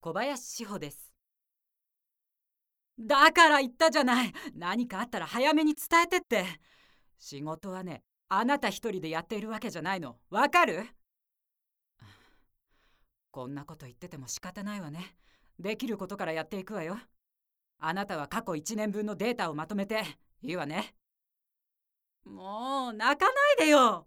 小林志保です。だから言ったじゃない。何かあったら早めに伝えてって。仕事はね、あなた一人でやっているわけじゃないの。わかる？こんなこと言ってても仕方ないわね。できることからやっていくわよ。あなたは過去1年分のデータをまとめて。いいわね。もう泣かないでよ。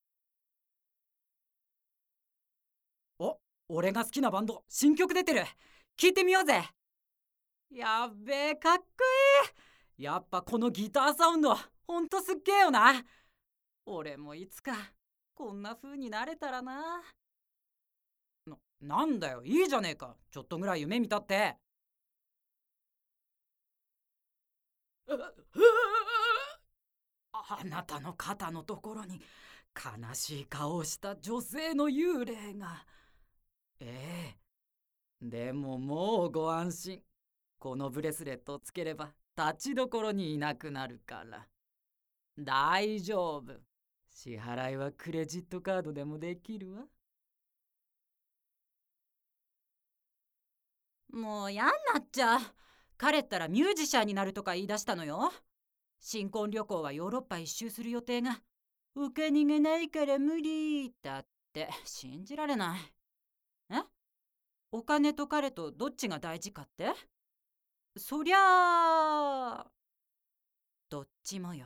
お、俺が好きなバンド新曲出てる。聞いてみようぜ。やっべえ、かっこいい。やっぱこのギターサウンドほんとすっげえよな。俺もいつかこんな風になれたらな。なんだよ、いいじゃねえか。ちょっとぐらい夢見たって。あなたの肩のところに悲しい顔をした女性の幽霊が。ええ、でももうご安心。このブレスレットをつければ立ちどころにいなくなるから。大丈夫。支払いはクレジットカードでもできるわ。もう嫌になっちゃう。彼ったらミュージシャンになるとか言い出したのよ。新婚旅行はヨーロッパ一周する予定が、お金がないから無理だって信じられない。え？お金と彼とどっちが大事かって？そりゃあどっちもよ。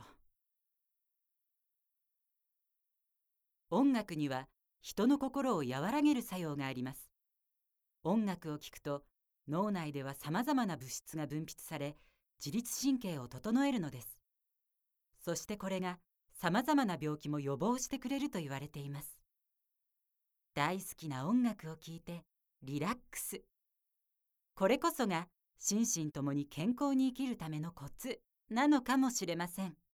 音楽には人の心を和らげる作用があります。音楽を聴くと脳内ではさまざまな物質が分泌され、自律神経を整えるのです。そしてこれがさまざまな病気も予防してくれると言われています。大好きな音楽を聴いてリラックス。これこそが心身ともに健康に生きるためのコツなのかもしれません。